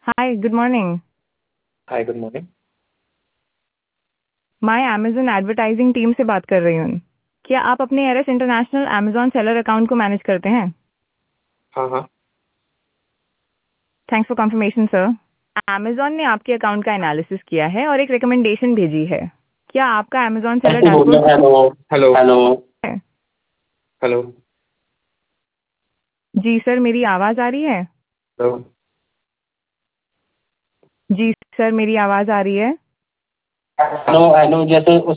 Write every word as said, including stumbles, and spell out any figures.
हाय, good morning. Hi, good morning. मैं Amazon advertising team से बात कर रही हूँ। क्या आप अपने एरएस इंटरनेशनल अमेज़न सेलर अकाउंट को मैनेज करते हैं? हाँ हाँ। Thanks for confirmation sir. Amazon ने आपके अकाउंट का एनालिसिस किया है और एक रिकमेंडेशन भेजी है। क्या आपका अमेज़न सेलर कैसे बोल डैशबोर्ड रहे हैं? हेलो हेलो हेलो है? हेलो जी सर, मेरी आवाज़ आ रही है? हेलो। जी सर, मेरी आवाज़ आ रही है? हेलो हेलो जैसे उस